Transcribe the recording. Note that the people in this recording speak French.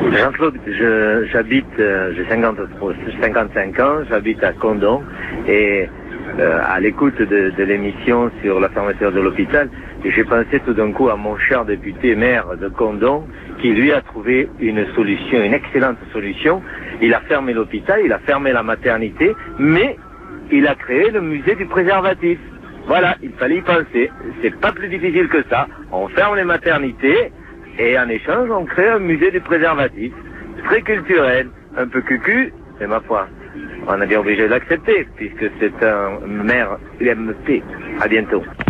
Jean-Claude, j'habite, j'ai 55 ans, j'habite à Condom et à l'écoute de l'émission sur la fermeture de l'hôpital, j'ai pensé tout d'un coup à mon cher député maire de Condom qui lui a trouvé une solution, une excellente solution. Il a fermé l'hôpital, il a fermé la maternité, mais il a créé le musée du préservatif. Voilà, il fallait y penser. C'est pas plus difficile que ça. On ferme les maternités et en échange, on crée un musée du préservatif. Très culturel, un peu cucu, mais ma foi, on a bien obligé de l'accepter puisque c'est un maire UMP. À bientôt.